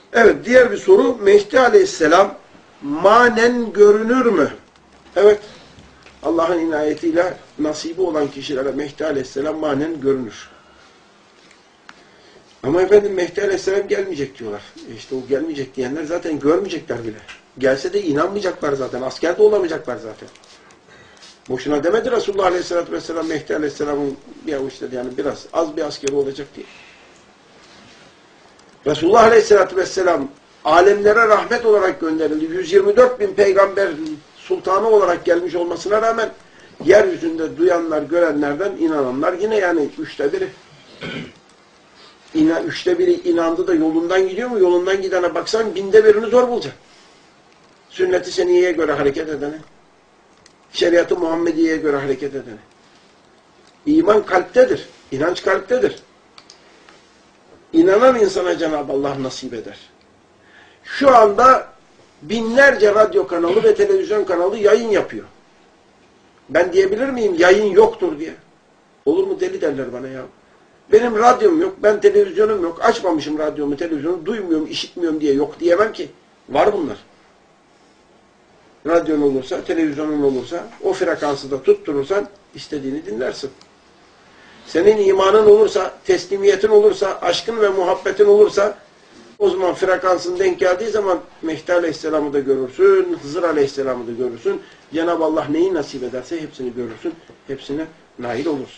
Evet, diğer bir soru. Mehdi Aleyhisselam manen görünür mü? Evet. Allah'ın inayetiyle nasibi olan kişilere Mehdi Aleyhisselam manen görünür. Ama efendim Mehdi Aleyhisselam gelmeyecek diyorlar. İşte o gelmeyecek diyenler zaten görmeyecekler bile. Gelse de inanmayacaklar zaten. Asker de olamayacaklar zaten. Boşuna demedi Resulullah Aleyhisselatü Vesselam Mehdi Aleyhisselam'ın bir avuç dedi yani biraz az bir askeri olacak diye. Resulullah Aleyhisselatü Vesselam alemlere rahmet olarak gönderildi. 124 bin peygamber sultanı olarak gelmiş olmasına rağmen yeryüzünde duyanlar, görenlerden inananlar yine yani üçte biri. Üçte biri inandı da yolundan gidiyor mu? Yolundan gidene baksan binde birini zor bulacak. Sünnet-i seniyeye göre hareket edene, şeriat-ı Muhammediye'ye göre hareket edene. İman kalptedir, inanç kalptedir. İnanan insana Cenab-ı Allah nasip eder. Şu anda binlerce radyo kanalı ve televizyon kanalı yayın yapıyor. Ben diyebilir miyim yayın yoktur diye? Olur mu deli derler bana ya. Benim radyom yok, ben televizyonum yok, açmamışım radyomu, televizyonu, duymuyorum, işitmiyorum diye yok diyemem ki. Var bunlar. Radyon olursa, televizyonun olursa, o frekansı da tutturursan istediğini dinlersin. Senin imanın olursa, teslimiyetin olursa, aşkın ve muhabbetin olursa o zaman frekansın denk geldiği zaman Mehdi Aleyhisselam'ı da görürsün, Hızır Aleyhisselam'ı da görürsün. Cenab-ı Allah neyi nasip ederse hepsini görürsün, hepsine nail olursun.